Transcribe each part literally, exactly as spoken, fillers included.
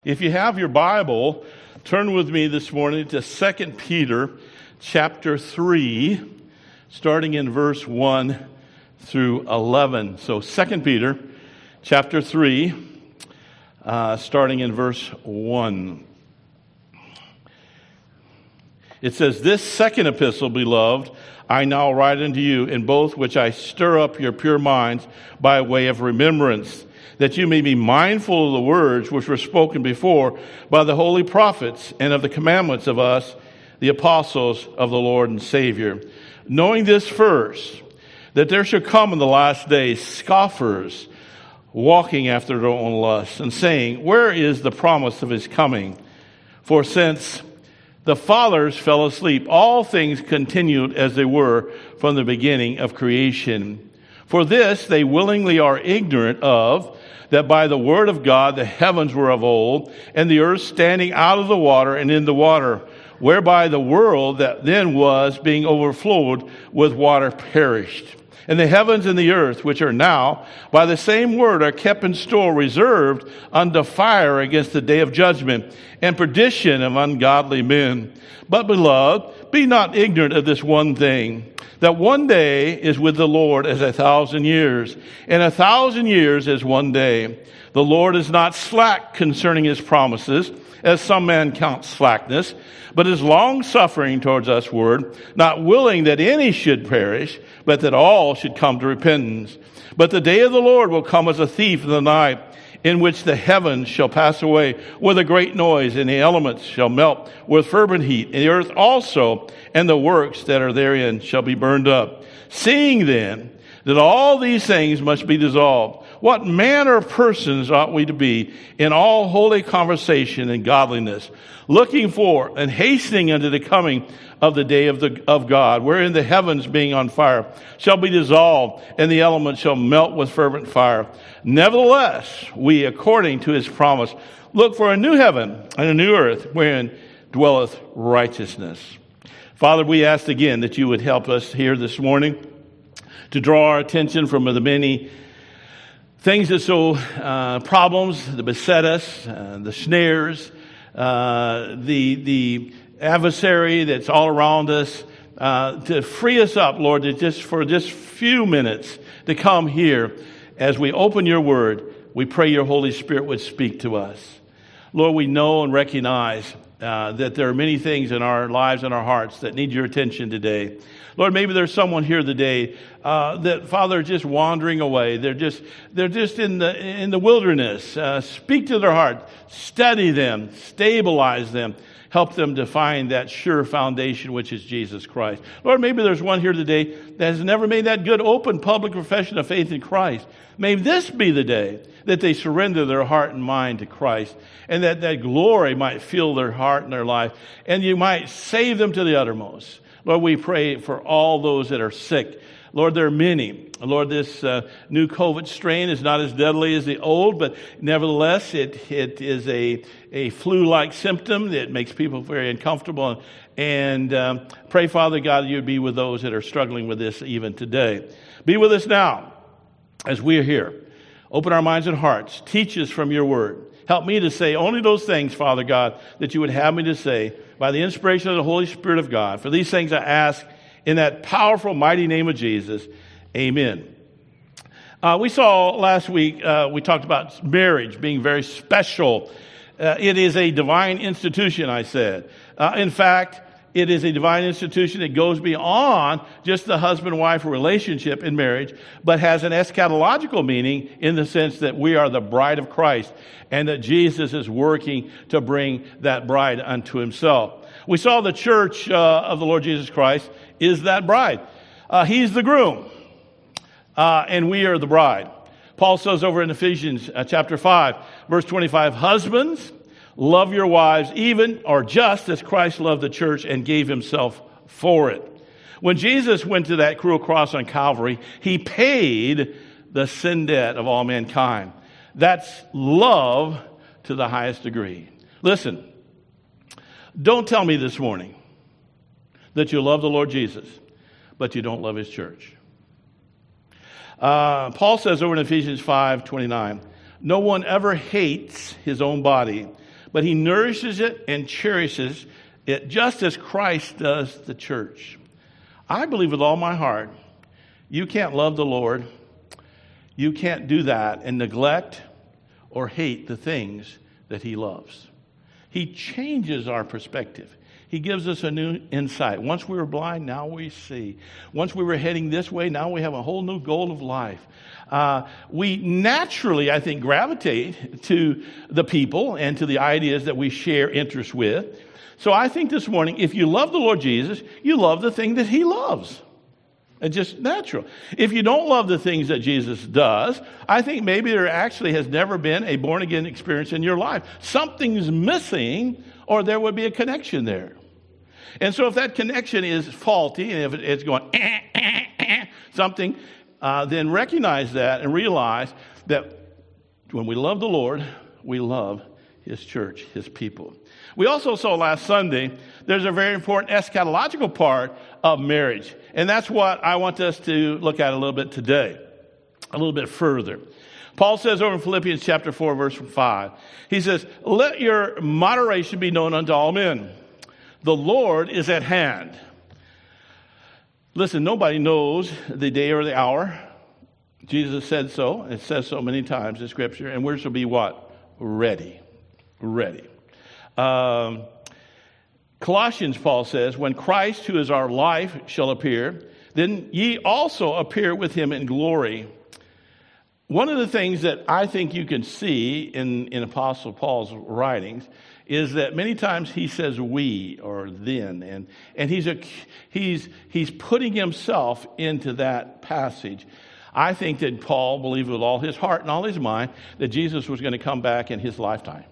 If you have your Bible, turn with me this morning to Second Peter chapter three, starting in verse one through eleven. So Second Peter chapter three, uh, starting in verse one. It says, "This second epistle, beloved, I now write unto you, in both which I stir up your pure minds by way of remembrance, that you may be mindful of the words which were spoken before by the holy prophets, and of the commandments of us, the apostles of the Lord and Savior. Knowing this first, that there shall come in the last days scoffers, walking after their own lusts, and saying, Where is the promise of his coming? For since the fathers fell asleep, all things continued as they were from the beginning of creation. For this they willingly are ignorant of, that by the word of God the heavens were of old, and the earth standing out of the water and in the water, whereby the world that then was, being overflowed with water, perished. And the heavens and the earth, which are now, by the same word, are kept in store, reserved unto fire against the day of judgment and perdition of ungodly men. But, beloved, be not ignorant of this one thing, that one day is with the Lord as a thousand years, and a thousand years as one day. The Lord is not slack concerning his promises, as some men count slackness, but is long-suffering towards us word, not willing that any should perish, but that all should come to repentance. But the day of the Lord will come as a thief in the night, in which the heavens shall pass away with a great noise, and the elements shall melt with fervent heat, and the earth also, and the works that are therein shall be burned up. Seeing then that all these things must be dissolved, what manner of persons ought we to be in all holy conversation and godliness, looking for and hastening unto the coming of the day of the of God, wherein the heavens being on fire shall be dissolved, and the elements shall melt with fervent fire. Nevertheless, we, according to his promise, look for a new heaven and a new earth, wherein dwelleth righteousness." Father, we ask again that you would help us here this morning to draw our attention from the many things that so uh, problems that beset us, uh, the snares, uh, the the adversary that's all around us, uh, to free us up, Lord, to just for just few minutes to come here as we open your word. We pray your Holy Spirit would speak to us. Lord, we know and recognize uh, that there are many things in our lives and our hearts that need your attention today. Lord, maybe there's someone here today uh, that, Father, are just wandering away. They're just they're just in the in the wilderness. Uh, speak to their heart, study them, stabilize them. Help them to find that sure foundation, which is Jesus Christ. Lord, maybe there's one here today that has never made that good open public profession of faith in Christ. May this be the day that they surrender their heart and mind to Christ, and that that glory might fill their heart and their life, and you might save them to the uttermost. Lord, we pray for all those that are sick. Lord, there are many. Lord, this uh, new COVID strain is not as deadly as the old, but nevertheless, it it is a, a flu-like symptom that makes people very uncomfortable. And um, pray, Father God, that you'd be with those that are struggling with this even today. Be with us now as we are here. Open our minds and hearts. Teach us from your word. Help me to say only those things, Father God, that you would have me to say by the inspiration of the Holy Spirit of God. For these things I ask in that powerful, mighty name of Jesus. Amen. Uh, we saw last week, uh, we talked about marriage being very special. Uh, it is a divine institution, I said. Uh, in fact, it is a divine institution that goes beyond just the husband-wife relationship in marriage, but has an eschatological meaning in the sense that we are the bride of Christ and that Jesus is working to bring that bride unto himself. We saw the church uh, of the Lord Jesus Christ is that bride. Uh, he's the groom, uh, and we are the bride. Paul says over in Ephesians uh, chapter five, verse twenty-five, "Husbands, love your wives, even or just as Christ loved the church and gave himself for it." When Jesus went to that cruel cross on Calvary, he paid the sin debt of all mankind. That's love to the highest degree. Listen, don't tell me this morning that you love the Lord Jesus, but you don't love his church. Uh, Paul says over in Ephesians five twenty-nine, "No one ever hates his own body, but he nourishes it and cherishes it just as Christ does the church. I believe with all my heart, you can't love the Lord, you can't do that and neglect or hate the things that he loves. He changes our perspective. He gives us a new insight. Once we were blind, now we see. Once we were heading this way, now we have a whole new goal of life. Uh, we naturally, I think, gravitate to the people and to the ideas that we share interests with. So I think this morning, if you love the Lord Jesus, you love the thing that he loves. It's just natural. If you don't love the things that Jesus does, I think maybe there actually has never been a born-again experience in your life. Something's missing, or there would be a connection there. And so if that connection is faulty, and if it's going eh, eh, eh, something, uh, then recognize that and realize that when we love the Lord, we love his church, his people. We also saw last Sunday, there's a very important eschatological part of marriage. And that's what I want us to look at a little bit today, a little bit further. Paul says over in Philippians chapter four, verse five, he says, let your moderation be known unto all men. The Lord is at hand. Listen, nobody knows the day or the hour. Jesus said so. It says so many times in Scripture. And we're to be what? Ready. Ready. Um, Colossians, Paul says, when Christ, who is our life, shall appear, then ye also appear with him in glory. One of the things that I think you can see in, in Apostle Paul's writings is that many times he says we or then, and and he's a, he's he's putting himself into that passage. I think that Paul believed with all his heart and all his mind that Jesus was going to come back in his lifetime,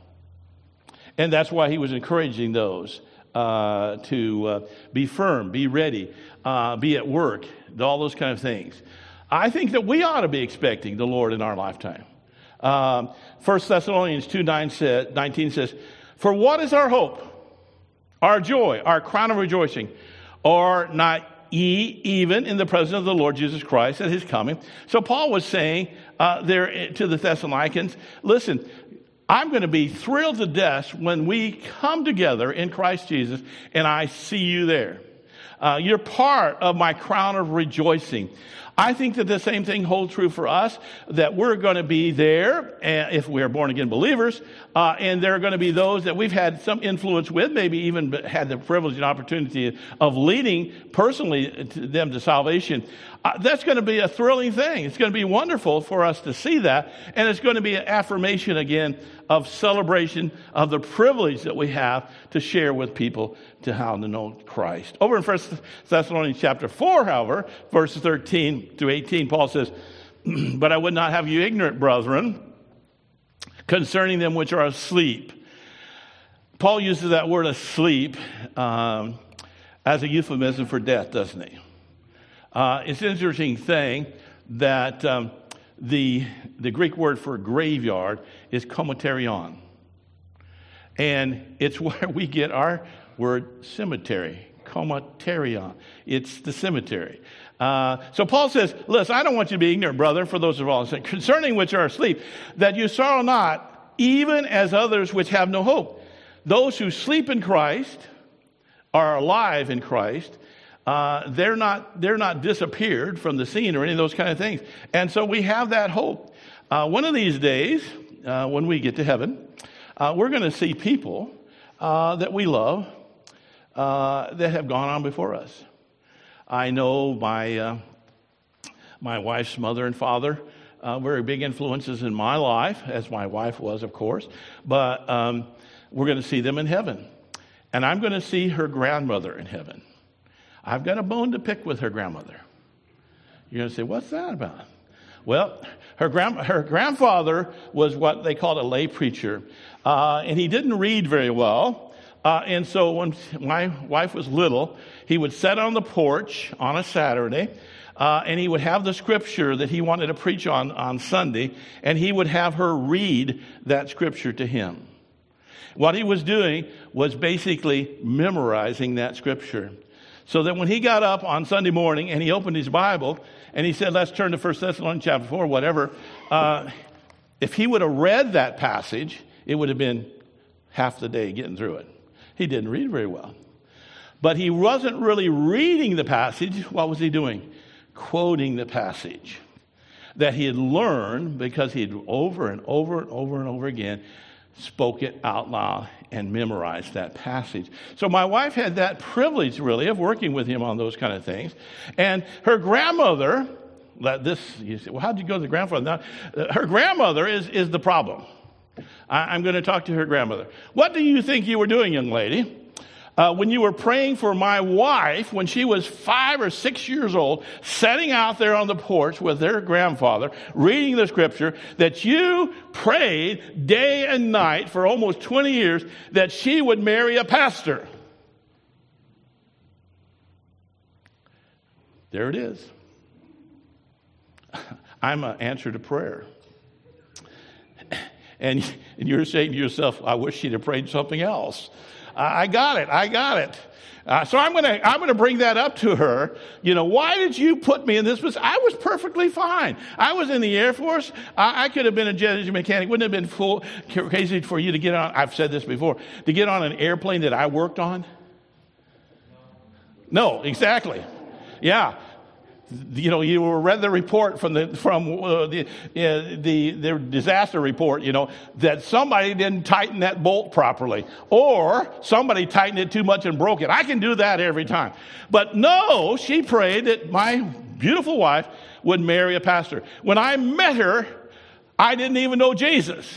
and that's why he was encouraging those uh, to uh, be firm, be ready, uh, be at work, all those kind of things. I think that we ought to be expecting the Lord in our lifetime. Um, First Thessalonians two nineteen says, for what is our hope, our joy, our crown of rejoicing? Or not ye even in the presence of the Lord Jesus Christ at his coming? So Paul was saying uh, there to the Thessalonians, listen, I'm going to be thrilled to death when we come together in Christ Jesus and I see you there. Uh, you're part of my crown of rejoicing. I think that the same thing holds true for us, that we're going to be there uh, if we are born-again believers, uh, and there are going to be those that we've had some influence with, maybe even had the privilege and opportunity of leading personally to them to salvation. Uh, that's going to be a thrilling thing. It's going to be wonderful for us to see that, and it's going to be an affirmation again of celebration of the privilege that we have to share with people to how to know Christ. Over in First Thessalonians chapter four, however, verses thirteen through eighteen, Paul says, but I would not have you ignorant, brethren, concerning them which are asleep. Paul uses that word asleep um, as a euphemism for death, doesn't he? Uh, it's an interesting thing that um, the the Greek word for graveyard is komaterion. And it's where we get our word cemetery, komaterion. It's the cemetery. Uh, so Paul says, listen, I don't want you to be ignorant, brother, for those of all concerning which are asleep, that you sorrow not, even as others which have no hope. Those who sleep in Christ are alive in Christ. Uh, they're not they're not disappeared from the scene or any of those kind of things. And so we have that hope. Uh, one of these days, uh, when we get to heaven, uh, we're going to see people uh, that we love uh, that have gone on before us. I know my uh, my wife's mother and father uh, very big influences in my life, as my wife was, of course. But um, we're going to see them in heaven. And I'm going to see her grandmother in heaven. I've got a bone to pick with her grandmother. You're going to say, what's that about? Well, her grand, her grandfather was what they called a lay preacher. Uh, and he didn't read very well. Uh, and so when my wife was little, he would sit on the porch on a Saturday, uh, and he would have the scripture that he wanted to preach on on Sunday, and he would have her read that scripture to him. What he was doing was basically memorizing that scripture. So that when he got up on Sunday morning and he opened his Bible and he said, let's turn to First Thessalonians chapter four, whatever, uh, if he would have read that passage, it would have been half the day getting through it. He didn't read very well. But he wasn't really reading the passage. What was he doing? Quoting the passage that he had learned because he had over and over and over and over again spoke it out loud and memorized that passage. So my wife had that privilege, really, of working with him on those kind of things. And her grandmother, this, you say, well, how did you go to the grandfather? Now, her grandmother is, is the problem. I, I'm going to talk to her grandmother. What do you think you were doing, young lady, uh, when you were praying for my wife when she was five or six years old, sitting out there on the porch with their grandfather, reading the scripture, that you prayed day and night for almost twenty years that she would marry a pastor? There it is. I'm an answer to prayer. And, and you're saying to yourself, I wish she'd have prayed something else. I got it. I got it. Uh, so I'm going to I'm going to bring that up to her. You know, why did you put me in this position? I was perfectly fine. I was in the Air Force. I, I could have been a jet engine mechanic. Wouldn't have been full, crazy for you to get on. I've said this before. To get on an airplane that I worked on? No, exactly. Yeah. You know, you read the report from the from uh, the, uh, the the disaster report. You know that somebody didn't tighten that bolt properly, or somebody tightened it too much and broke it. I can do that every time. But no, she prayed that my beautiful wife would marry a pastor. When I met her, I didn't even know Jesus.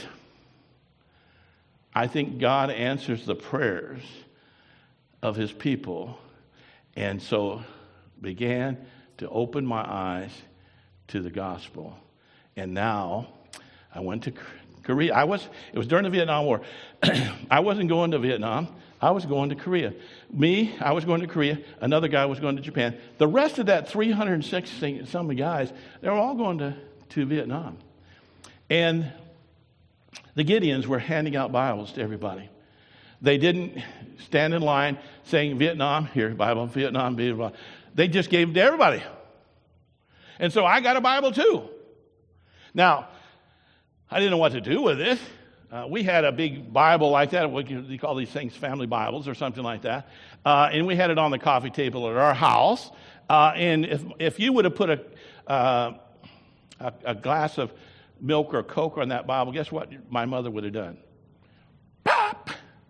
I think God answers the prayers of His people, and so began to open my eyes to the gospel. And now I went to Korea. I was, it was during the Vietnam War. I wasn't going to Vietnam. I was going to Korea. Me, I was going to Korea. Another guy was going to Japan. The rest of that three hundred sixty some guys, they were all going to, to Vietnam. And the Gideons were handing out Bibles to everybody. They didn't stand in line saying, Vietnam, here, Bible, Vietnam, Vietnam. They just gave them to everybody. And so I got a Bible too. Now, I didn't know what to do with it. Uh, we had a big Bible like that. We call these things family Bibles or something like that. Uh, and we had it on the coffee table at our house. Uh, and if if you would have put a, uh, a a glass of milk or Coke on that Bible, guess what my mother would have done? Pop!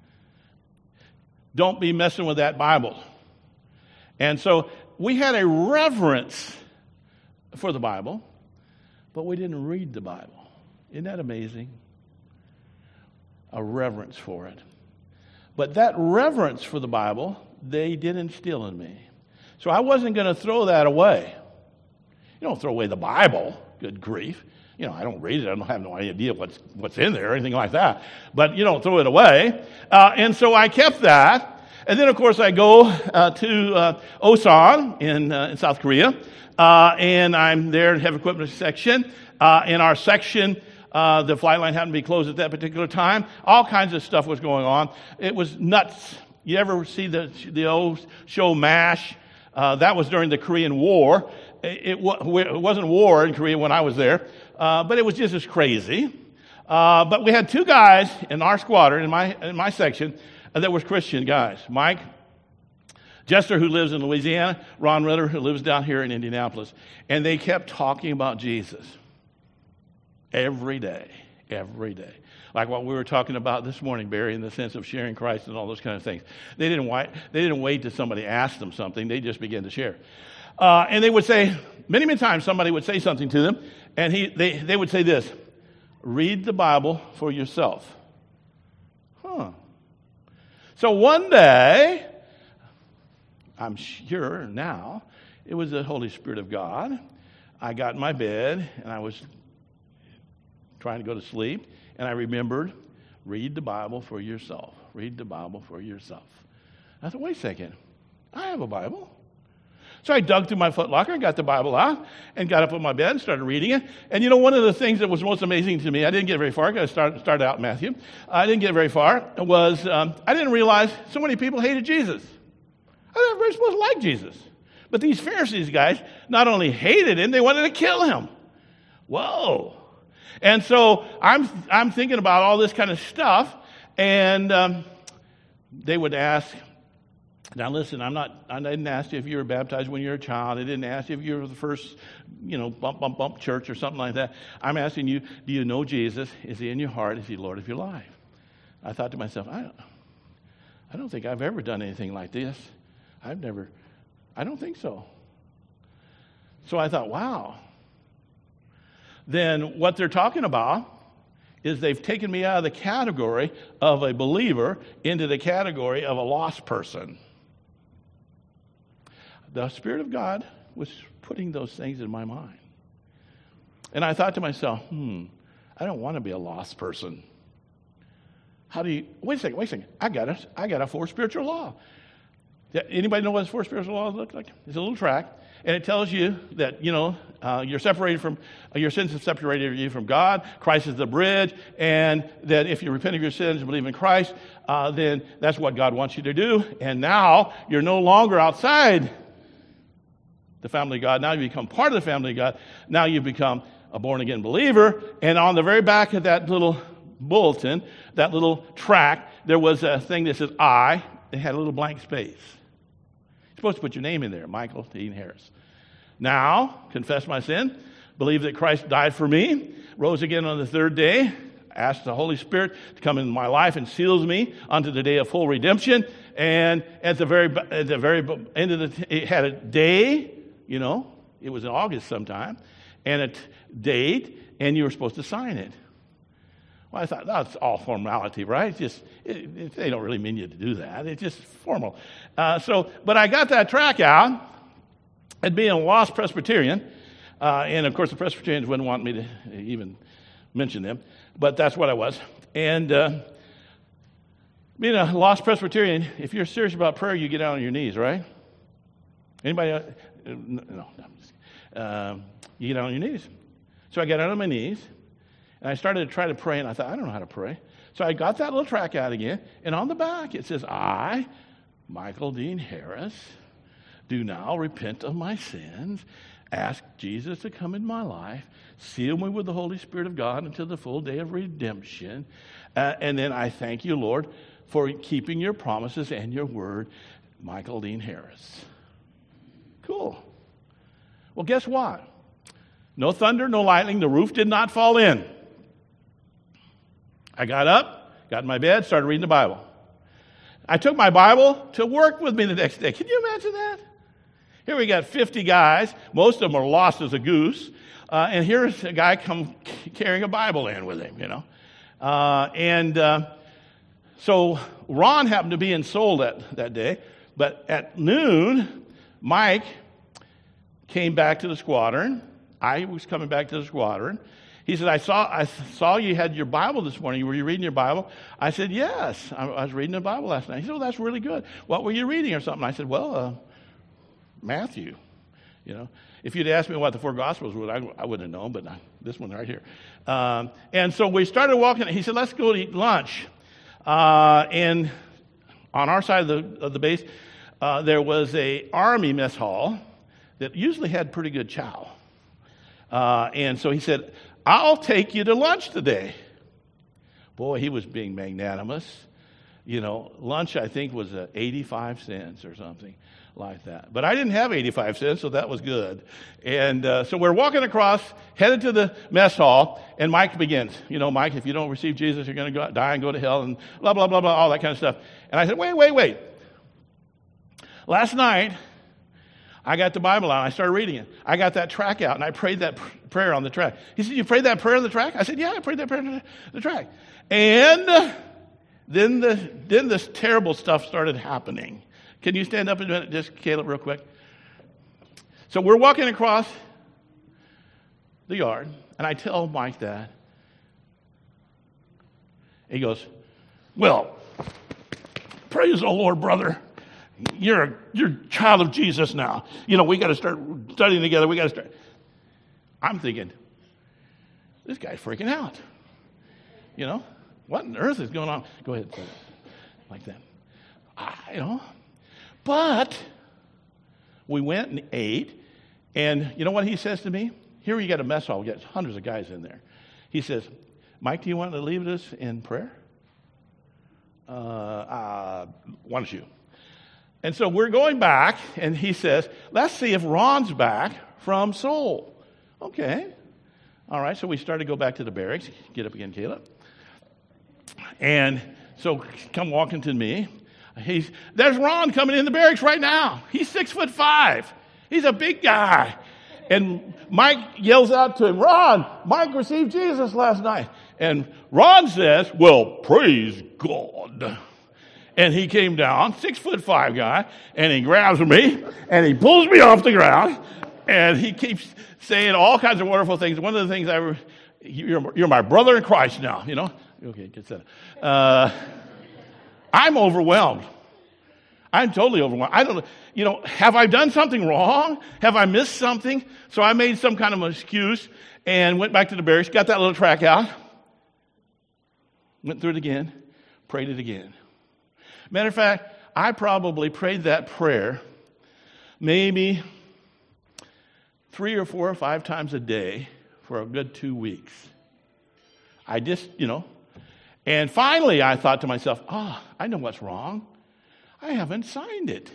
Don't be messing with that Bible. And so we had a reverence for the Bible, but we didn't read the Bible. Isn't that amazing? A reverence for it. But that reverence for the Bible, they did instill in me. So I wasn't going to throw that away. You don't throw away the Bible, good grief. You know, I don't read it. I don't have no idea what's what's in there or anything like that. But you don't throw it away. Uh, and so I kept that. And then, of course, I go uh, to uh, Osan in, uh, in South Korea, uh, and I'm there in heavy equipment section. Uh, in our section, uh, the flight line happened to be closed at that particular time. All kinds of stuff was going on. It was nuts. You ever see the the old show MASH? Uh, that was during the Korean War. It, it, it wasn't war in Korea when I was there, uh, but it was just as crazy. Uh, but we had two guys in our squadron, in my in my section, that was Christian guys. Mike Jester, who lives in Louisiana, Ron Ritter, who lives down here in Indianapolis. And they kept talking about Jesus every day, every day. Like what we were talking about this morning, Barry, in the sense of sharing Christ and all those kind of things. They didn't wait, they didn't wait till somebody asked them something. They just began to share. Uh, and they would say, many, many times somebody would say something to them, and he they, they would say this, read the Bible for yourself. Huh. So one day, I'm sure now, it was the Holy Spirit of God. I got in my bed, and I was trying to go to sleep, and I remembered, read the Bible for yourself. Read the Bible for yourself. I thought, wait a second, I have a Bible. So I dug through my footlocker and got the Bible out and got up on my bed and started reading it. And you know, one of the things that was most amazing to me, I didn't get very far, because I started, started out in Matthew. I didn't get very far, was um, I didn't realize so many people hated Jesus. I thought they were supposed to like Jesus. But these Pharisees guys not only hated him, they wanted to kill him. Whoa. And so I'm I'm thinking about all this kind of stuff, And um, they would ask, now listen, I'm not, I didn't ask you if you were baptized when you were a child. I didn't ask you if you were the first, you know, bump, bump, bump church or something like that. I'm asking you, do you know Jesus? Is he in your heart? Is he Lord of your life? I thought to myself, I don't, I don't think I've ever done anything like this. I've never, I don't think so. So I thought, wow. Then what they're talking about is they've taken me out of the category of a believer into the category of a lost person. The Spirit of God was putting those things in my mind. And I thought to myself, hmm, I don't want to be a lost person. How do you, wait a second, wait a second. I got a, I got a four spiritual law. Anybody know what four spiritual laws look like? It's a little tract, and it tells you that, you know, uh, you're separated from, uh, your sins have separated you from God. Christ is the bridge, and that if you repent of your sins and believe in Christ, uh, then that's what God wants you to do. And now you're no longer outside the family of God. Now you become part of the family of God. Now you become a born-again believer. And on the very back of that little bulletin, that little tract, there was a thing that says I. It had a little blank space. You're supposed to put your name in there, Michael Dean Harris. Now, confess my sin, believe that Christ died for me, rose again on the third day, asked the Holy Spirit to come into my life and seals me unto the day of full redemption. And at the very at the very end of the, it had a day, you know, it was in August sometime, and a t- date, and you were supposed to sign it. Well, I thought, that's all formality, right? It's just it, it, they don't really mean you to do that. It's just formal. Uh, so, but I got that track out, and being a lost Presbyterian, uh, and of course the Presbyterians wouldn't want me to even mention them, but that's what I was. And uh, being a lost Presbyterian, if you're serious about prayer, you get down on your knees, right? Anybody? Uh, no, no, I'm just, um, you get down on your knees. So I got down on my knees. And I started to try to pray, and I thought, I don't know how to pray. So I got that little tract out again, and on the back it says, I, Michael Dean Harris, do now repent of my sins, ask Jesus to come in my life, seal me with the Holy Spirit of God until the full day of redemption, uh, and then I thank you, Lord, for keeping your promises and your word, Michael Dean Harris. Cool. Well, guess what? No thunder, no lightning, the roof did not fall in. I got up, got in my bed, started reading the Bible. I took my Bible to work with me the next day. Can you imagine that? Here we got fifty guys. Most of them are lost as a goose. Uh, and here's a guy come carrying a Bible in with him, you know. Uh, and uh, so Ron happened to be in Seoul that, that day. But at noon, Mike came back to the squadron. I was coming back to the squadron. He said, I saw I saw you had your Bible this morning. Were you reading your Bible? I said, yes. I, I was reading the Bible last night. He said, oh, that's really good. What were you reading or something? I said, well, uh, Matthew. You know, if you'd asked me what the four Gospels were, I, I wouldn't have known, but I, this one right here. Um, and so we started walking. He said, let's go to eat lunch. Uh, and on our side of the, of the base, uh, there was a Army mess hall that usually had pretty good chow. Uh, and so he said, I'll take you to lunch today. Boy, he was being magnanimous. You know, lunch, I think, was uh, eighty-five cents or something like that. But I didn't have eighty-five cents, so that was good. And uh, so we're walking across, headed to the mess hall, and Mike begins. You know, Mike, if you don't receive Jesus, you're going to die and go to hell, and blah, blah, blah, blah, all that kind of stuff. And I said, wait, wait, wait. Last night, I got the Bible out, and I started reading it. I got that track out, and I prayed that pr- prayer on the track. He said, you prayed that prayer on the track? I said, yeah, I prayed that prayer on the track. And then the then this terrible stuff started happening. Can you stand up a minute, just Caleb, real quick? So we're walking across the yard, and I tell Mike that. He goes, well, praise the Lord, brother. You're a, you're a child of Jesus now. You know, we got to start studying together. We got to start. I'm thinking, this guy's freaking out. You know, what on earth is going on? Go ahead, like that. I, you know, but we went and ate, and you know what he says to me? Here you got a mess hall. We got hundreds of guys in there. He says, Mike, do you want to lead us in prayer? uh, why don't you? And so we're going back, and he says, let's see if Ron's back from Seoul. Okay. All right, so we started to go back to the barracks. Get up again, Caleb. And so come walking to me. He's, there's Ron coming in the barracks right now. He's six foot five. He's a big guy. And Mike yells out to him, Ron, Mike received Jesus last night. And Ron says, well, praise God. And he came down, six foot five guy, and he grabs me, and he pulls me off the ground, and he keeps saying all kinds of wonderful things. One of the things I, you're, you're my brother in Christ now, you know? Okay, get set. Uh, I'm overwhelmed. I'm totally overwhelmed. I don't, you know, have I done something wrong? Have I missed something? So I made some kind of excuse and went back to the barracks, got that little track out, went through it again, prayed it again. Matter of fact, I probably prayed that prayer maybe three or four or five times a day for a good two weeks. I just, you know, and finally I thought to myself, oh, I know what's wrong. I haven't signed it.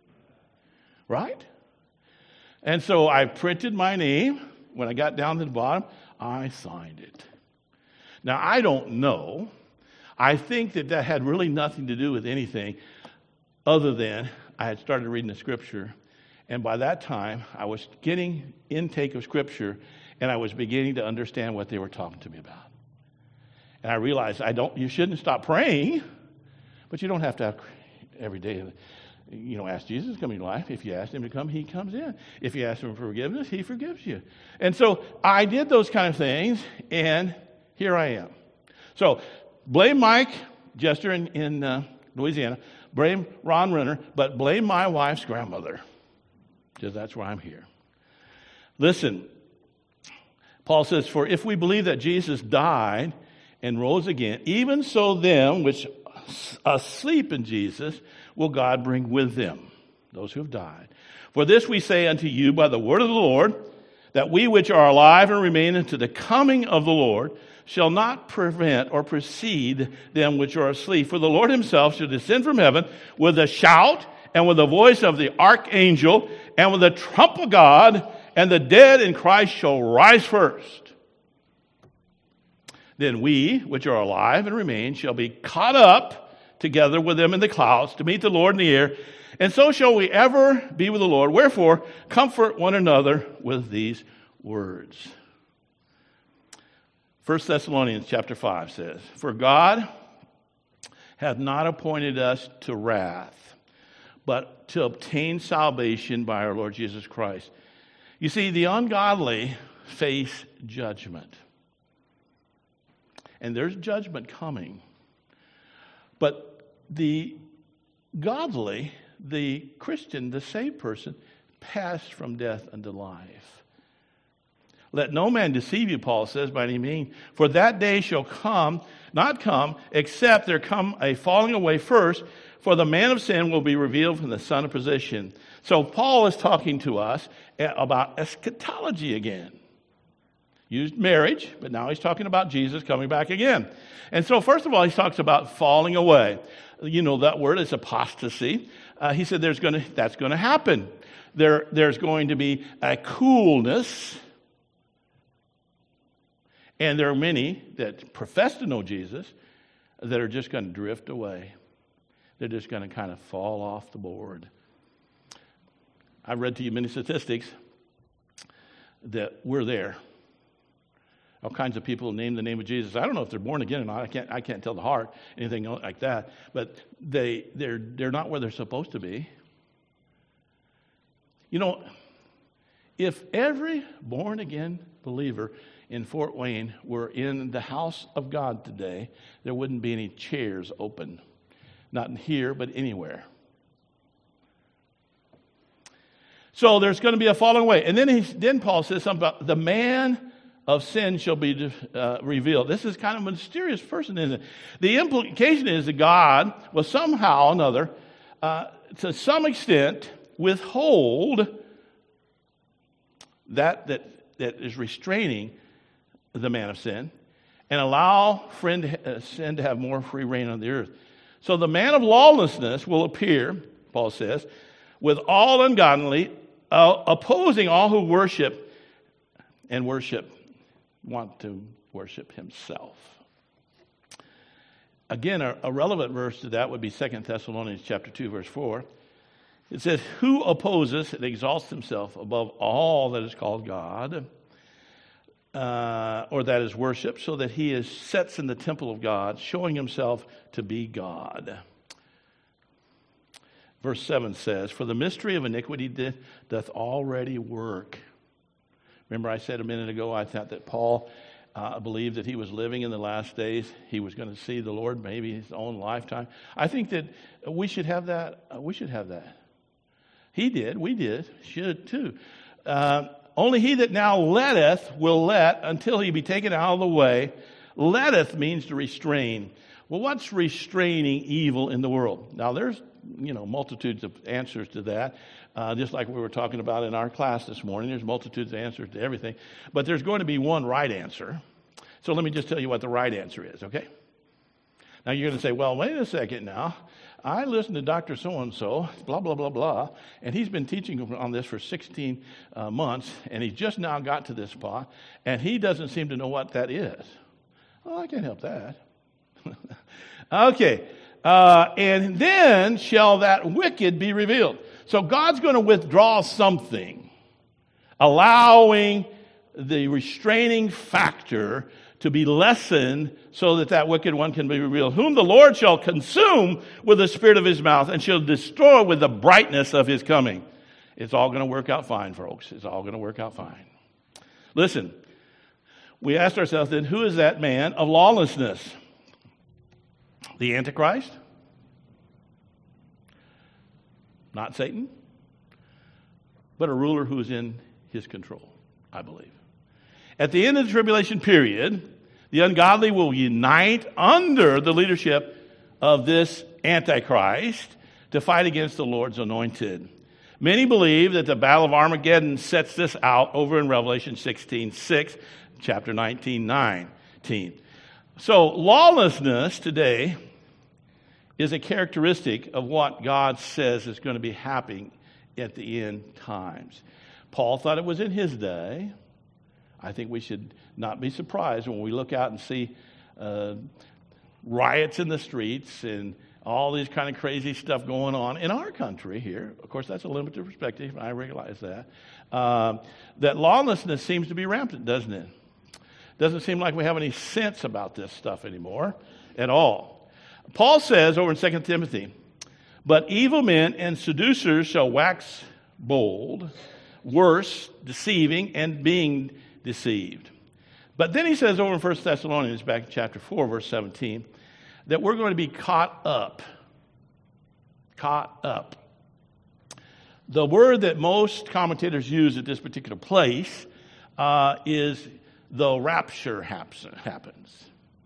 Right? And so I printed my name. When I got down to the bottom, I signed it. Now, I don't know. I think that that had really nothing to do with anything other than I had started reading the Scripture. And by that time, I was getting intake of Scripture, and I was beginning to understand what they were talking to me about. And I realized I don't. You shouldn't stop praying, but you don't have to have every day, you know, ask Jesus to come in your life. If you ask him to come, he comes in. If you ask him for forgiveness, he forgives you. And so I did those kind of things, and here I am. So blame Mike Jester in, in uh, Louisiana, blame Ron Renner, but blame my wife's grandmother, because that's why I'm here. Listen, Paul says, for if we believe that Jesus died and rose again, even so them which asleep in Jesus will God bring with them, those who have died. For this we say unto you by the word of the Lord, that we which are alive and remain unto the coming of the Lord shall not prevent or precede them which are asleep. For the Lord himself shall descend from heaven with a shout and with the voice of the archangel and with the trump of God, and the dead in Christ shall rise first. Then we, which are alive and remain, shall be caught up together with them in the clouds to meet the Lord in the air. And so shall we ever be with the Lord. Wherefore, comfort one another with these words. First Thessalonians chapter five says, for God hath not appointed us to wrath, but to obtain salvation by our Lord Jesus Christ. You see, the ungodly face judgment. And there's judgment coming. But the godly, the Christian, the saved person, passed from death unto life. Let no man deceive you, Paul says, by any means. For that day shall come, not come, except there come a falling away first, for the man of sin will be revealed from the son of perdition. So Paul is talking to us about eschatology again. Used marriage, but now he's talking about Jesus coming back again. And so first of all, he talks about falling away. You know that word is apostasy. Uh, he said there's going to that's going to happen. There, there's going to be a coolness. And there are many that profess to know Jesus that are just going to drift away. They're just going to kind of fall off the board. I read to you many statistics that we're there. All kinds of people name the name of Jesus. I don't know if they're born again or not. I can't. I can't tell the heart anything like that. But they they're they're not where they're supposed to be. You know, if every born again believer in Fort Wayne were in the house of God today, there wouldn't be any chairs open, not in here, but anywhere. So there's going to be a falling away, and then he then Paul says something about the man of sin shall be uh, revealed. This is kind of a mysterious person, isn't it? The implication is that God will somehow or another, uh, to some extent, withhold that that that is restraining the man of sin and allow friend, uh, sin to have more free reign on the earth. So the man of lawlessness will appear, Paul says, with all ungodly, uh, opposing all who worship and worship, want to worship himself. Again, a, a relevant verse to that would be Second Thessalonians chapter two, verse four. It says, who opposes and exalts himself above all that is called God, uh, or that is worshipped, so that he is sits in the temple of God, showing himself to be God. Verse seven says, for the mystery of iniquity doth already work. Remember I said a minute ago, I thought that Paul uh, believed that he was living in the last days. He was going to see the Lord maybe his own lifetime. I think that we should have that. Uh, we should have that. He did. We did. Should too. Uh, only he that now letteth will let until he be taken out of the way. Letteth means to restrain. Well, what's restraining evil in the world? Now, there's, you know, multitudes of answers to that. Uh, just like we were talking about in our class this morning, there's multitudes of answers to everything. But there's going to be one right answer. So let me just tell you what the right answer is, okay? Now, you're going to say, well, wait a second now. I listened to Doctor So-and-so, blah, blah, blah, blah, and he's been teaching on this for sixteen uh, months, and he just now got to this spot, and he doesn't seem to know what that is. Well, I can't help that. Okay. Uh, and then shall that wicked be revealed. So God's going to withdraw something, allowing the restraining factor to be lessened so that that wicked one can be revealed. Whom the Lord shall consume with the spirit of his mouth and shall destroy with the brightness of his coming. It's all going to work out fine, folks. It's all going to work out fine. Listen, we asked ourselves then, who is that man of lawlessness? The Antichrist? Not Satan, but a ruler who is in his control, I believe. At the end of the tribulation period, the ungodly will unite under the leadership of this Antichrist to fight against the Lord's anointed. Many believe that the Battle of Armageddon sets this out over in Revelation sixteen six, chapter nineteen nineteen. So lawlessness today is a characteristic of what God says is going to be happening at the end times. Paul thought it was in his day. I think we should not be surprised when we look out and see uh, riots in the streets and all these kind of crazy stuff going on in our country here. Of course, that's a limited perspective. I realize that. Uh, that lawlessness seems to be rampant, doesn't it? Doesn't seem like we have any sense about this stuff anymore at all. Paul says over in Second Timothy, but evil men and seducers shall wax bold, worse, deceiving, and being deceived. But then he says over in First Thessalonians, back in chapter four, verse seventeen, that we're going to be caught up. Caught up. The word that most commentators use at this particular place uh, is the rapture happens.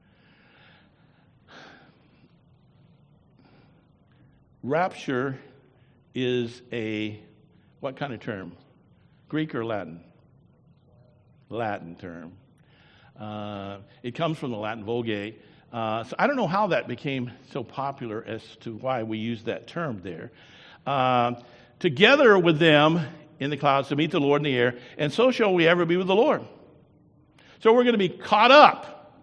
Rapture is a, what kind of term? Greek or Latin? Latin term. Uh, it comes from the Latin Vulgate. Uh, so I don't know how that became so popular as to why we use that term there. Uh, together with them in the clouds to meet the Lord in the air, and so shall we ever be with the Lord. So we're going to be caught up.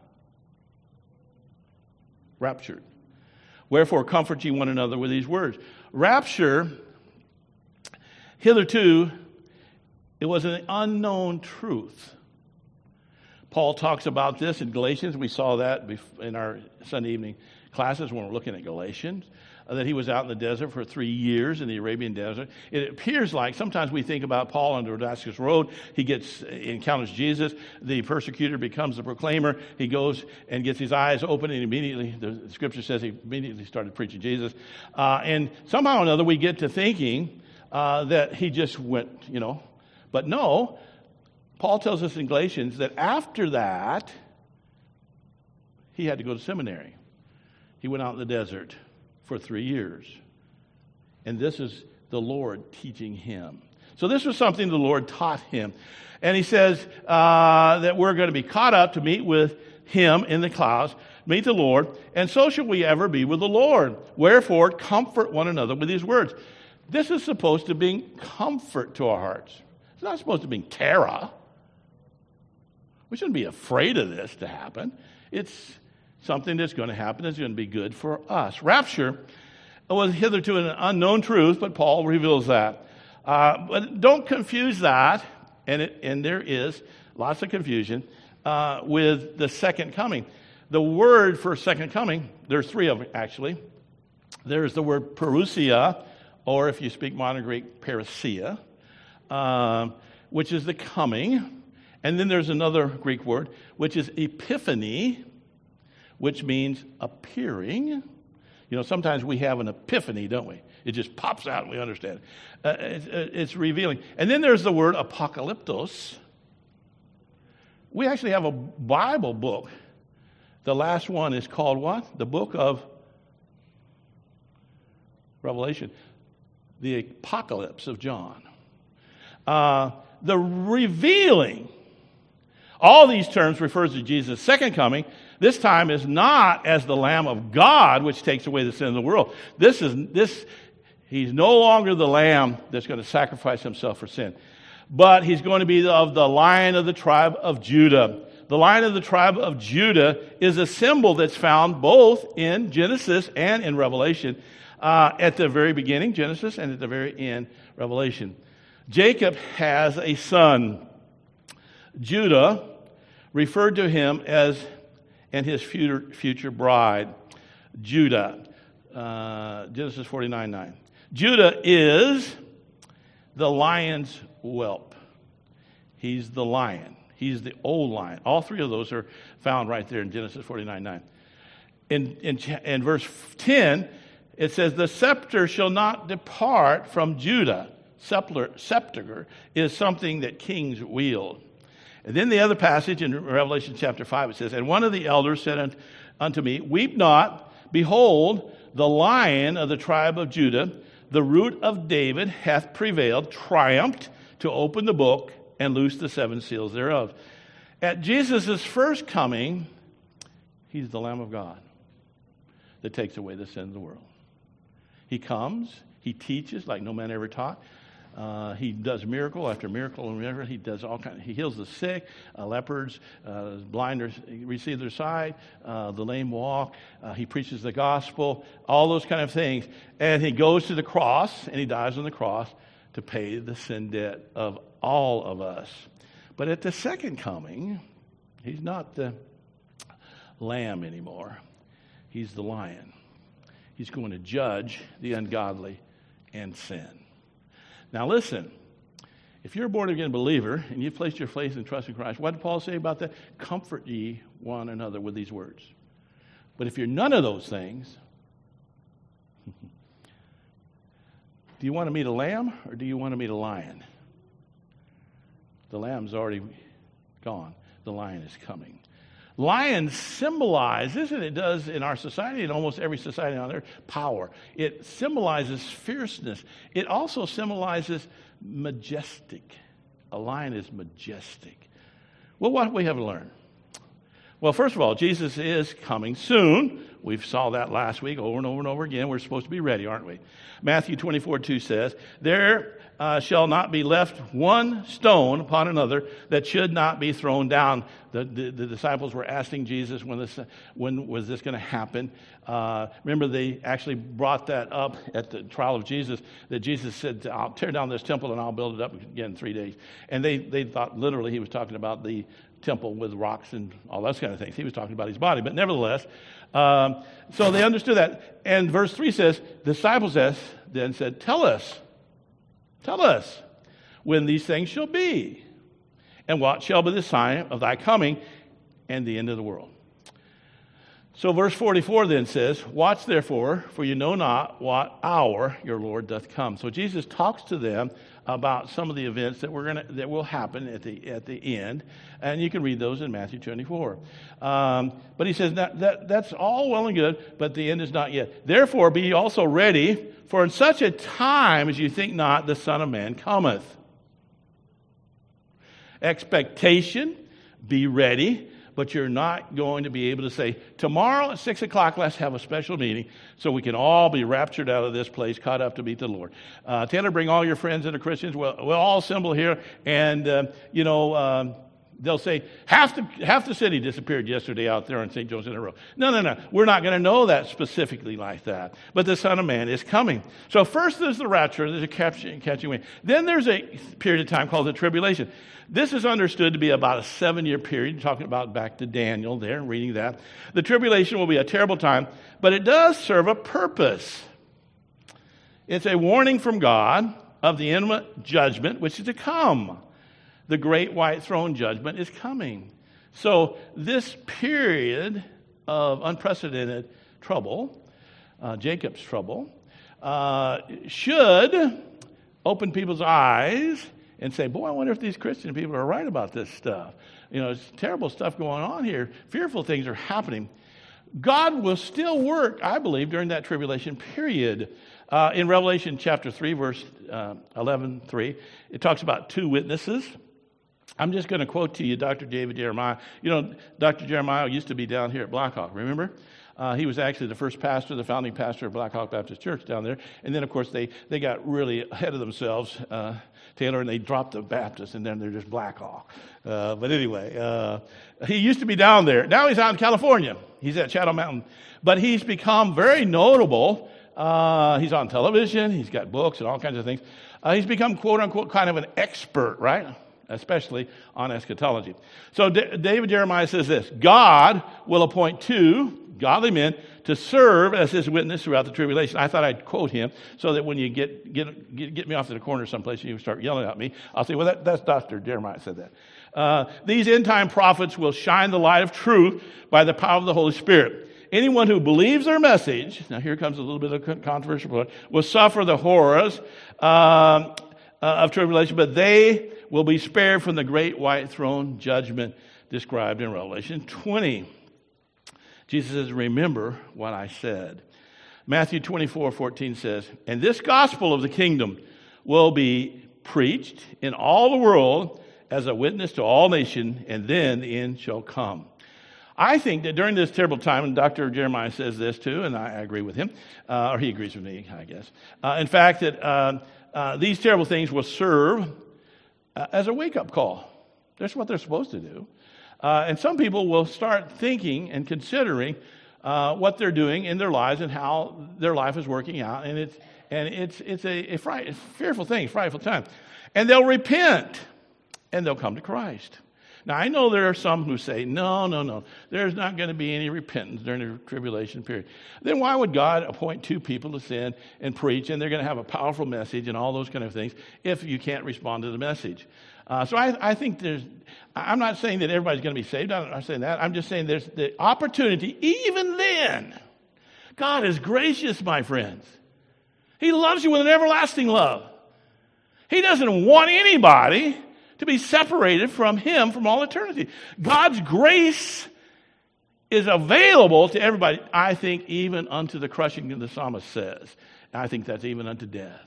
Raptured. Wherefore, comfort ye one another with these words. Rapture, hitherto, it was an unknown truth. Paul talks about this in Galatians. We saw that in our Sunday evening classes when we're looking at Galatians, uh, that he was out in the desert for three years in the Arabian desert. It appears like sometimes we think about Paul on the Damascus Road. He gets encounters Jesus. The persecutor becomes the proclaimer. He goes and gets his eyes open, and immediately, the scripture says he immediately started preaching Jesus. Uh, and somehow or another, we get to thinking uh, that he just went, you know. But no, Paul tells us in Galatians that after that, he had to go to seminary. He went out in the desert for three years. And this is the Lord teaching him. So this was something the Lord taught him. And he says uh, that we're going to be caught up to meet with him in the clouds, meet the Lord, and so shall we ever be with the Lord. Wherefore, comfort one another with these words. This is supposed to bring comfort to our hearts. It's not supposed to bring terror. We shouldn't be afraid of this to happen. It's something that's going to happen that's going to be good for us. Rapture was hitherto an unknown truth, but Paul reveals that. Uh, but don't confuse that, and, it, and there is lots of confusion, uh, with the second coming. The word for second coming, there's three of them actually. There's the word parousia, or if you speak modern Greek, parousia, uh, which is the coming. And then there's another Greek word, which is epiphany, which means appearing. You know, sometimes we have an epiphany, don't we? It just pops out and we understand it. Uh, it's, it's revealing. And then there's the word apocalyptos. We actually have a Bible book. The last one is called what? The book of Revelation. The Apocalypse of John. Uh, the revealing. All these terms refers to Jesus' second coming. This time is not as the Lamb of God, which takes away the sin of the world. This is this. He's no longer the Lamb that's going to sacrifice himself for sin, but he's going to be of the Lion of the tribe of Judah. The Lion of the tribe of Judah is a symbol that's found both in Genesis and in Revelation. Uh, at the very beginning, Genesis, and at the very end, Revelation. Jacob has a son. Judah referred to him as, and his future, future bride, Judah. Uh, Genesis forty-nine nine. Judah is the lion's whelp. He's the lion. He's the old lion. All three of those are found right there in Genesis forty-nine nine. In, in, in verse ten, it says, the scepter shall not depart from Judah. Scepter, scepter is something that kings wield. And then the other passage in Revelation chapter five, it says, and one of the elders said unto me, weep not, behold, the Lion of the tribe of Judah, the root of David, hath prevailed, triumphed, to open the book and loose the seven seals thereof. At Jesus' first coming, he's the Lamb of God that takes away the sin of the world. He comes, he teaches like no man ever taught. Uh, he does miracle after miracle and miracle. He does all kind. He heals the sick, uh, leopards, uh, blinders receive their sight, uh, the lame walk. Uh, he preaches the gospel, all those kind of things. And he goes to the cross and he dies on the cross to pay the sin debt of all of us. But at the second coming, he's not the lamb anymore. He's the lion. He's going to judge the ungodly and sin. Now listen, if you're a born-again believer and you've placed your faith and trust in Christ, what did Paul say about that? Comfort ye one another with these words. But if you're none of those things, do you want to meet a lamb or do you want to meet a lion? The lamb's already gone. The lion is coming. Lions symbolize, isn't it? It does in our society, in almost every society on earth, power. It symbolizes fierceness. It also symbolizes majestic. A lion is majestic. Well, what do we have to learn? Well, first of all, Jesus is coming soon. We saw that last week over and over and over again. We're supposed to be ready, aren't we? Matthew twenty-four two says, there uh, shall not be left one stone upon another that should not be thrown down. The, the, the disciples were asking Jesus, when, this, when was this going to happen? Uh, remember, they actually brought that up at the trial of Jesus, that Jesus said, I'll tear down this temple and I'll build it up again in three days. And they, they thought literally he was talking about the temple with rocks and all those kind of things. He was talking about his body. But nevertheless, um, so they understood that. And verse three says, the disciples then said, tell us, tell us when these things shall be, and what shall be the sign of thy coming and the end of the world. So verse forty-four then says, watch therefore, for you know not what hour your Lord doth come. So Jesus talks to them about some of the events that we're gonna that will happen at the at the end, and you can read those in Matthew twenty-four. Um, but he says that, that that's all well and good, but the end is not yet. Therefore, be also ready, for in such a time as you think not, the Son of Man cometh. Expectation, be ready, but you're not going to be able to say, tomorrow at six o'clock, let's have a special meeting so we can all be raptured out of this place, caught up to meet the Lord. Uh, Taylor, bring all your friends that are Christians. We'll, we'll all assemble here, and, uh, you know, um, they'll say, half the, half the city disappeared yesterday out there on Saint John's in a row. No, no, no. We're not going to know that specifically like that. But the Son of Man is coming. So first there's the rapture, there's a catching, catching away. Then there's a period of time called the tribulation. This is understood to be about a seven-year period, talking about back to Daniel there, reading that. The tribulation will be a terrible time, but it does serve a purpose. It's a warning from God of the imminent judgment which is to come. The great white throne judgment is coming. So this period of unprecedented trouble, uh, Jacob's trouble, uh, should open people's eyes and say, boy, I wonder if these Christian people are right about this stuff. You know, it's terrible stuff going on here. Fearful things are happening. God will still work, I believe, during that tribulation period. Uh, in Revelation chapter three, verse uh, eleven, three, it talks about two witnesses. I'm just going to quote to you Doctor David Jeremiah. You know, Doctor Jeremiah used to be down here at Blackhawk, remember? Uh, he was actually the first pastor, the founding pastor of Blackhawk Baptist Church down there. And then, of course, they, they got really ahead of themselves, uh, Taylor, and they dropped the Baptist, and then they're just Blackhawk. Uh, but anyway, uh, he used to be down there. Now he's out in California. He's at Shadow Mountain. But he's become very notable. Uh, he's on television. He's got books and all kinds of things. Uh, he's become, quote, unquote, kind of an expert, right? Especially on eschatology. So D- David Jeremiah says this: God will appoint two godly men to serve as his witness throughout the tribulation. I thought I'd quote him so that when you get get get, get me off to the corner someplace and you start yelling at me, I'll say, well, that, that's Doctor Jeremiah said that. Uh, these end-time prophets will shine the light of truth by the power of the Holy Spirit. Anyone who believes their message, now here comes a little bit of controversial point, will suffer the horrors uh, uh, of tribulation, but they will be spared from the great white throne judgment described in Revelation twenty. Jesus says, remember what I said. Matthew twenty-four fourteen says, and this gospel of the kingdom will be preached in all the world as a witness to all nations, and then the end shall come. I think that during this terrible time, and Doctor Jeremiah says this too, and I agree with him, uh, or he agrees with me, I guess. Uh, in fact, that uh, uh, these terrible things will serve uh, as a wake-up call. That's what they're supposed to do. Uh, and some people will start thinking and considering uh, what they're doing in their lives and how their life is working out, and it's and it's it's a, a, fright, a fearful thing, a frightful time, and they'll repent and they'll come to Christ. Now, I know there are some who say, no, no, no, there's not going to be any repentance during the tribulation period. Then why would God appoint two people to sin and preach, and they're going to have a powerful message and all those kind of things if you can't respond to the message? Uh, so I, I think there's, I'm not saying that everybody's going to be saved. I'm not saying that. I'm just saying there's the opportunity, even then. God is gracious, my friends. He loves you with an everlasting love. He doesn't want anybody to be separated from him from all eternity. God's grace is available to everybody, I think, even unto the crushing, the psalmist says. And I think that's even unto death.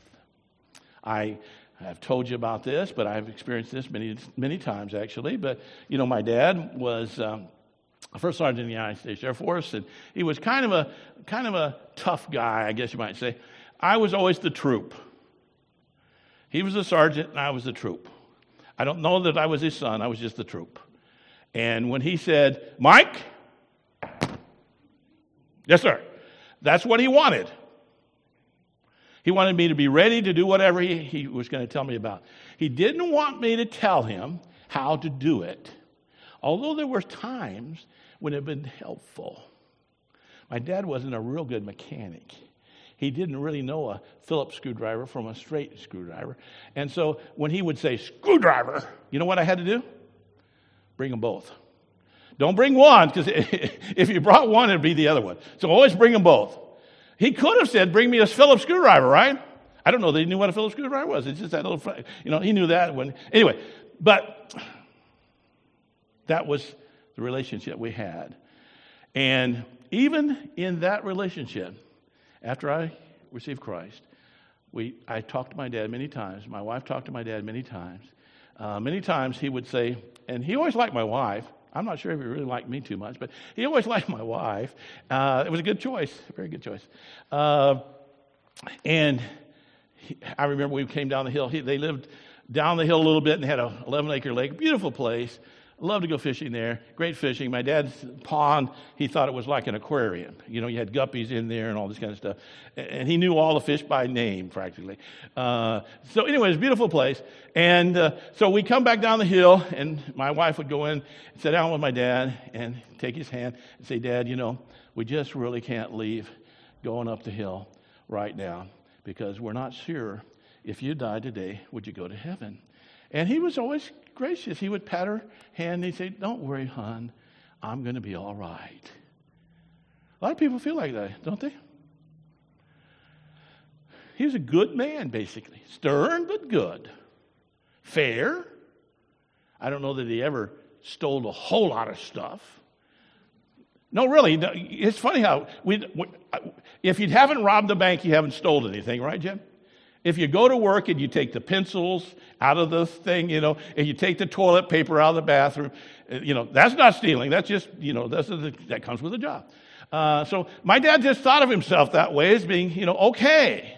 I have told you about this, but I've experienced this many, many times, actually. But, you know, my dad was um, a first sergeant in the United States Air Force, and he was kind of a kind of a tough guy, I guess you might say. I was always the troop. He was the sergeant, and I was the troop. I don't know that I was his son. I was just the troop. And when he said, Mike, yes, sir, that's what he wanted. He wanted me to be ready to do whatever he, he was going to tell me about. He didn't want me to tell him how to do it, although there were times when it had been helpful. My dad wasn't a real good mechanic. He didn't really know a Phillips screwdriver from a straight screwdriver. And so when he would say, screwdriver, you know what I had to do? Bring them both. Don't bring one, because if you brought one, it'd be the other one. So always bring them both. He could have said, bring me a Phillips screwdriver, right? I don't know that he knew what a Phillips screwdriver was. It's just that little, you know, he knew that when, anyway. But that was the relationship we had. And even in that relationship, after I received Christ, we I talked to my dad many times. My wife talked to my dad many times. Uh, many times he would say, and he always liked my wife. I'm not sure if he really liked me too much, but he always liked my wife. Uh, it was a good choice, a very good choice. Uh, and he, I remember we came down the hill. He, they lived down the hill a little bit and had a eleven acre lake, beautiful place. Love to go fishing there. Great fishing. My dad's pond, he thought it was like an aquarium. You know, you had guppies in there and all this kind of stuff. And he knew all the fish by name, practically. Uh, so anyways, beautiful place. And uh, so we come back down the hill, and my wife would go in and sit down with my dad and take his hand and say, Dad, you know, we just really can't leave going up the hill right now because we're not sure if you died today, would you go to heaven? And he was always gracious. He would pat her hand and he'd say, don't worry, hon, I'm going to be all right. A lot of people feel like that, don't they? He was a good man, basically. Stern, but good. Fair. I don't know that he ever stole a whole lot of stuff. No, really, it's funny how, we, if you haven't robbed a bank, you haven't stolen anything, right, Jim? If you go to work and you take the pencils out of the thing, you know, and you take the toilet paper out of the bathroom, you know, that's not stealing. That's just, you know, that's a, that comes with a job. Uh, so my dad just thought of himself that way as being, you know, okay.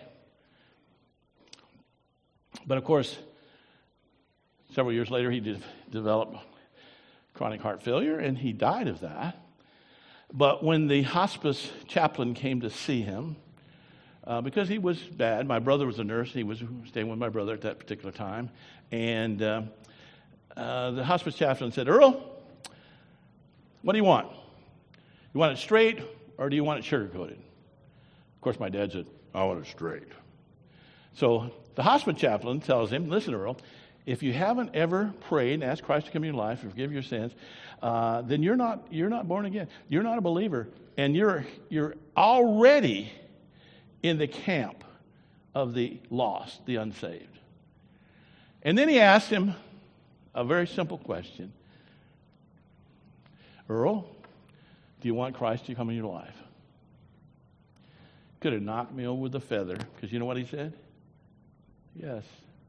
But of course, several years later, he did develop chronic heart failure, and he died of that. But when the hospice chaplain came to see him, Uh, because he was bad. My brother was a nurse. He was staying with my brother at that particular time. And uh, uh, the hospice chaplain said, Earl, what do you want? You want it straight or do you want it sugar-coated? Of course, my dad said, I want it straight. So the hospice chaplain tells him, listen, Earl, if you haven't ever prayed and asked Christ to come into your life and forgive your sins, uh, then you're not you're not born again. You're not a believer. And you're you're already in the camp of the lost, the unsaved. And then he asked him a very simple question. Earl, do you want Christ to come in your life? Could have knocked me over with a feather, because you know what he said? Yes.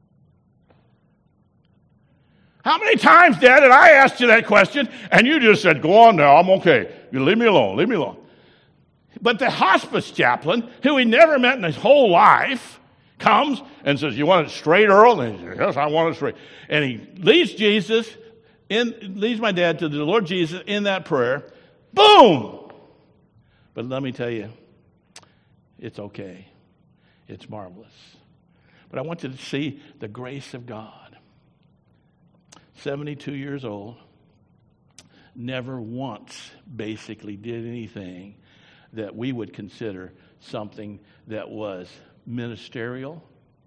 How many times, Dad, did I ask you that question, and you just said, go on now, I'm okay. You leave me alone, leave me alone. But the hospice chaplain, who he never met in his whole life, comes and says, you want it straight, Earl? And he says, yes, I want it straight. And he leads Jesus, in, leads my dad to the Lord Jesus in that prayer. Boom! But let me tell you, it's okay. It's marvelous. But I want you to see the grace of God. seventy-two years old, never once basically did anything that we would consider something that was ministerial.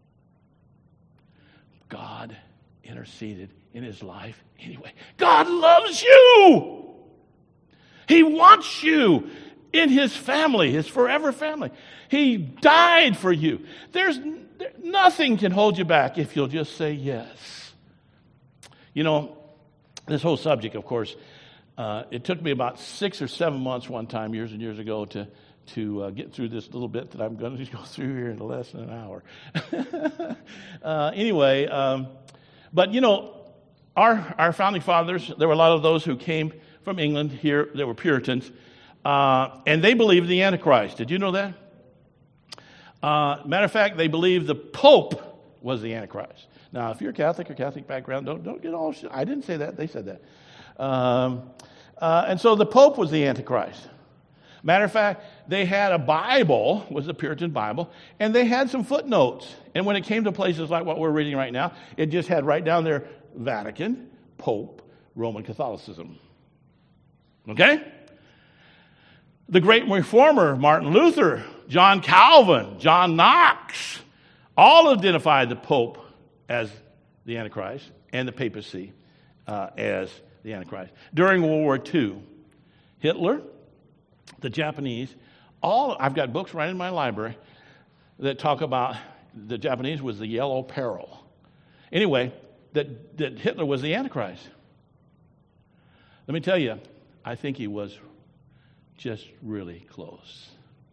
God interceded in his life anyway. God loves you. He wants you in his family, his forever family. He died for you. There's nothing can hold you back if you'll just say yes. You know, this whole subject, of course, Uh, it took me about six or seven months one time, years and years ago, to to uh, get through this little bit that I'm going to go through here in less than an hour. uh, anyway, um, but you know, our our founding fathers, there were a lot of those who came from England here. They were Puritans, uh, and they believed the Antichrist. Did you know that? Uh, matter of fact, they believed the Pope was the Antichrist. Now, if you're Catholic or Catholic background, don't don't get all. I didn't say that. They said that. Um, uh, and so the Pope was the Antichrist. Matter of fact, they had a Bible, was the Puritan Bible, and they had some footnotes. And when it came to places like what we're reading right now, it just had right down there, Vatican, Pope, Roman Catholicism. Okay? The great reformer, Martin Luther, John Calvin, John Knox, all identified the Pope as the Antichrist and the papacy uh, as the Antichrist. During World War Two, Hitler, the Japanese, all I've got books right in my library that talk about the Japanese was the Yellow Peril. Anyway, that, that Hitler was the Antichrist. Let me tell you, I think he was just really close.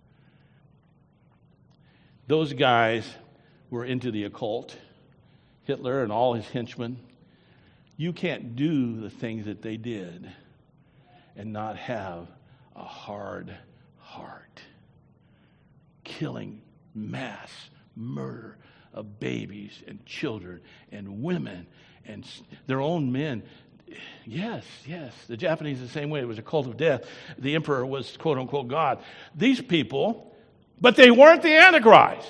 Those guys were into the occult, Hitler and all his henchmen. You can't do the things that they did and not have a hard heart. Killing mass murder of babies and children and women and their own men. Yes, yes. The Japanese the same way. It was a cult of death. The emperor was quote unquote God. These people, but they weren't the Antichrist.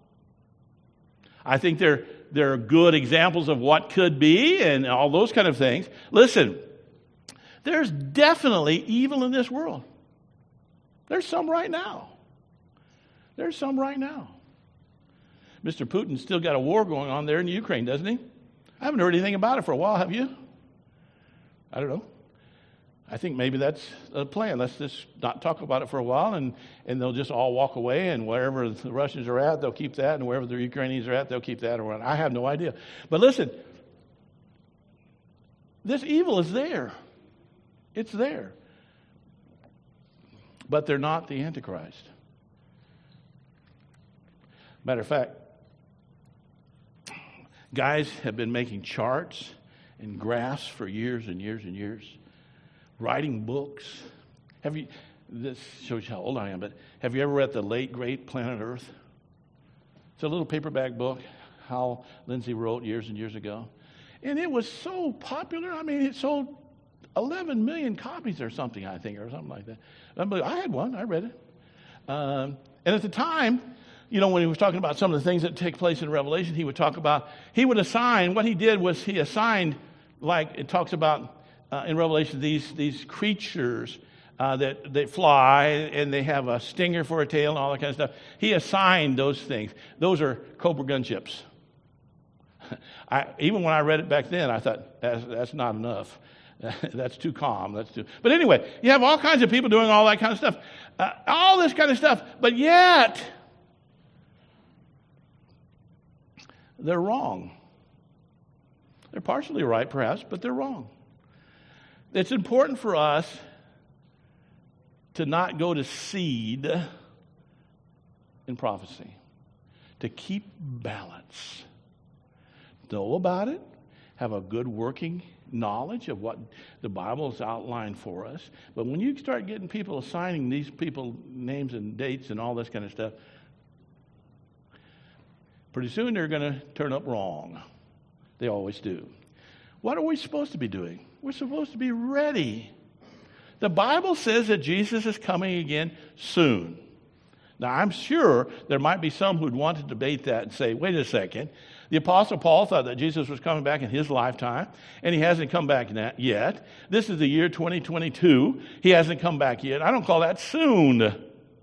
I think they're they're good examples of what could be and all those kind of things. Listen, there's definitely evil in this world. There's some right now. There's some right now. Mister Putin's still got a war going on there in Ukraine, doesn't he? I haven't heard anything about it for a while, have you? I don't know. I think maybe that's a plan. Let's just not talk about it for a while, and, and they'll just all walk away, and wherever the Russians are at, they'll keep that, and wherever the Ukrainians are at, they'll keep that around. I have no idea. But listen, this evil is there. It's there. But they're not the Antichrist. Matter of fact, guys have been making charts and graphs for years and years and years, writing books. Have you? This shows you how old I am. But have you ever read the late great Planet Earth? It's a little paperback book Hal Lindsey wrote years and years ago, and it was so popular. I mean, it sold eleven million copies or something. I think, or something like that. I had one. I read it, um, and at the time, you know, when he was talking about some of the things that take place in Revelation, he would talk about, he would assign, what he did was he assigned, like it talks about uh, in Revelation, these these creatures uh, that, that fly and they have a stinger for a tail and all that kind of stuff. He assigned those things. Those are Cobra gunships. I, even when I read it back then, I thought, that's, that's not enough. That's too calm. That's too. But anyway, you have all kinds of people doing all that kind of stuff. Uh, all this kind of stuff. But yet, they're wrong. They're partially right, perhaps, but they're wrong. It's important for us to not go to seed in prophecy, to keep balance. Know about it, have a good working knowledge of what the Bible has outlined for us. But when you start getting people assigning these people names and dates and all this kind of stuff, pretty soon they're going to turn up wrong. They always do. What are we supposed to be doing? We're supposed to be ready. The Bible says that Jesus is coming again soon. Now, I'm sure there might be some who'd want to debate that and say, wait a second. The Apostle Paul thought that Jesus was coming back in his lifetime, and he hasn't come back yet. This is the year twenty twenty-two. He hasn't come back yet. I don't call that soon.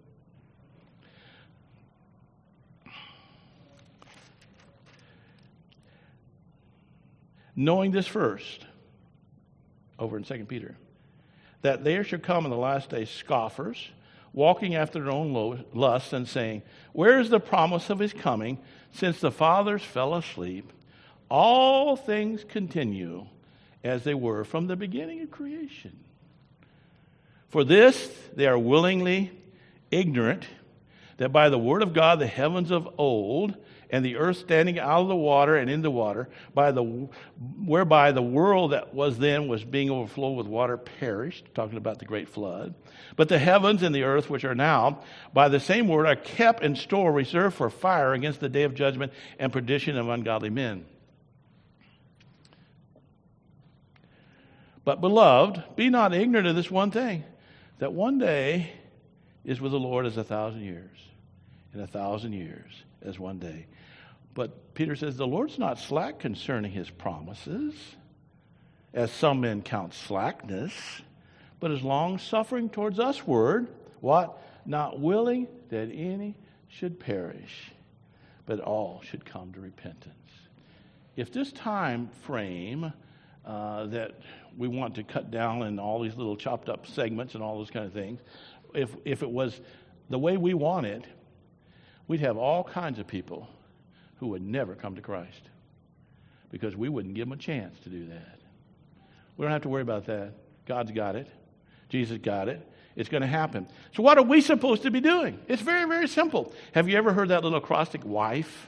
Knowing this first, over in Second Peter, that there shall come in the last days scoffers, walking after their own lusts, and saying, where is the promise of his coming? Since the fathers fell asleep, all things continue as they were from the beginning of creation. For this they are willingly ignorant, that by the word of God the heavens of old and the earth standing out of the water and in the water, by the whereby the world that was then was being overflowed with water perished, talking about the great flood. But the heavens and the earth, which are now, by the same word, are kept in store, reserved for fire against the day of judgment and perdition of ungodly men. But beloved, be not ignorant of this one thing, that one day is with the Lord as a thousand years, and a thousand years as one day. But Peter says the Lord's not slack concerning his promises, as some men count slackness, but is long-suffering towards usward, what? Not willing that any should perish, but all should come to repentance. If this time frame uh, that we want to cut down in all these little chopped up segments and all those kind of things, if if it was the way we want it, we'd have all kinds of people who would never come to Christ because we wouldn't give them a chance to do that. We don't have to worry about that. God's got it. Jesus got it. It's going to happen. So what are we supposed to be doing? It's very, very simple. Have you ever heard that little acrostic, WIFE?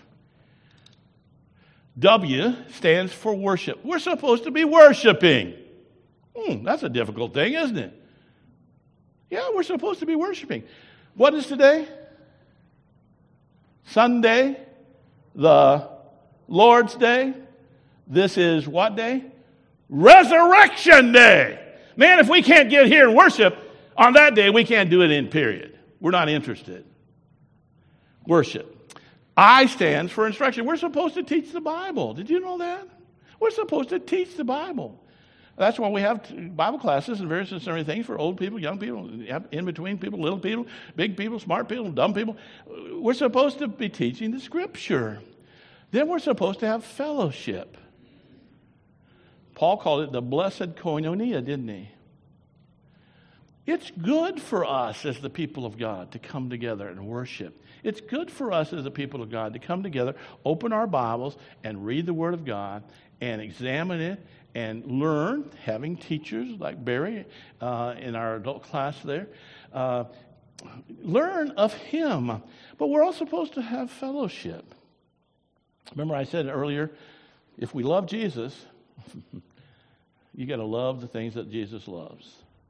W stands for worship. We're supposed to be worshiping. Hmm, that's a difficult thing, isn't it? Yeah, we're supposed to be worshiping. What is today? Sunday, the Lord's Day. This is what day? Resurrection Day. Man, if we can't get here and worship on that day, we can't do it in period. We're not interested. Worship. I stands for instruction. We're supposed to teach the Bible. Did you know that? We're supposed to teach the Bible. That's why we have Bible classes and various and different things for old people, young people, in between people, little people, big people, smart people, dumb people. We're supposed to be teaching the Scripture. Then we're supposed to have fellowship. Paul called it the blessed koinonia, didn't he? It's good for us as the people of God to come together and worship. It's good for us as the people of God to come together, open our Bibles, and read the Word of God, and examine it, and learn, having teachers like Barry uh, in our adult class there. Uh, learn of Him. But we're all supposed to have fellowship. Remember I said earlier, if we love Jesus, you got to love the things that Jesus loves.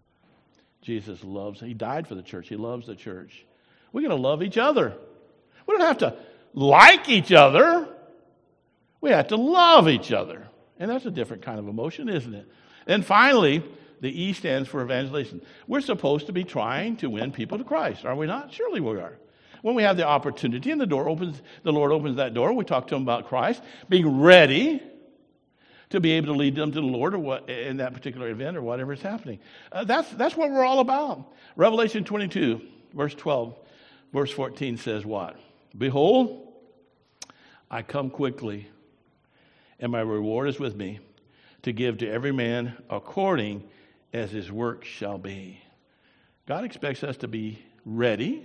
Jesus loves, He died for the church. He loves the church. We're going to love each other. We don't have to like each other. We have to love each other. And that's a different kind of emotion, isn't it? And finally, the E stands for evangelization. We're supposed to be trying to win people to Christ, are we not? Surely we are. When we have the opportunity and the door opens, the Lord opens that door, we talk to them about Christ, being ready to be able to lead them to the Lord or what in that particular event or whatever is happening. Uh, that's that's what we're all about. Revelation twenty-two, verse twelve, verse fourteen says what? Behold, I come quickly, and my reward is with me, to give to every man according as his work shall be. God expects us to be ready,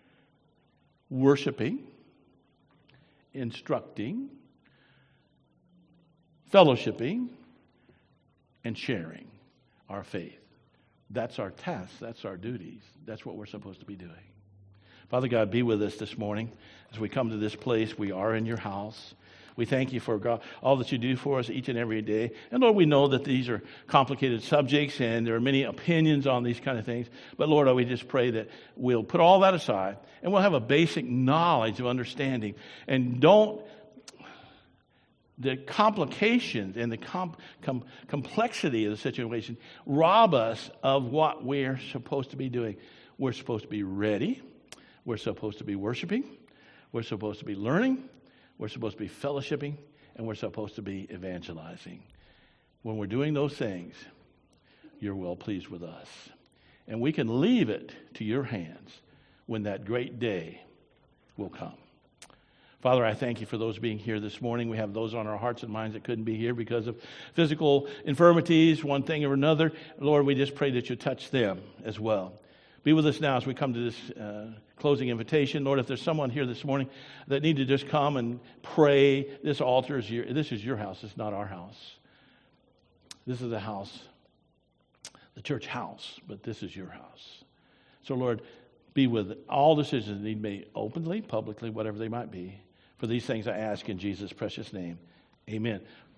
worshiping, instructing, fellowshipping, and sharing our faith. That's our task. That's our duties. That's what we're supposed to be doing. Father God, be with us this morning as we come to this place. We are in your house. We thank you for God, all that you do for us each and every day. And Lord, we know that these are complicated subjects and there are many opinions on these kind of things. But Lord, we just pray that we'll put all that aside and we'll have a basic knowledge of understanding. And don't the complications and the com- com- complexity of the situation rob us of what we're supposed to be doing. We're supposed to be ready. We're supposed to be worshiping. We're supposed to be learning. We're supposed to be fellowshipping. And we're supposed to be evangelizing. When we're doing those things, you're well pleased with us. And we can leave it to your hands when that great day will come. Father, I thank you for those being here this morning. We have those on our hearts and minds that couldn't be here because of physical infirmities, one thing or another. Lord, we just pray that you touch them as well. Be with us now as we come to this uh, closing invitation. Lord, if there's someone here this morning that need to just come and pray, this altar is your, this is your house. It's not our house. This is the house, the church house, but this is your house. So, Lord, be with all decisions that need to be made openly, publicly, whatever they might be. For these things I ask in Jesus' precious name. Amen.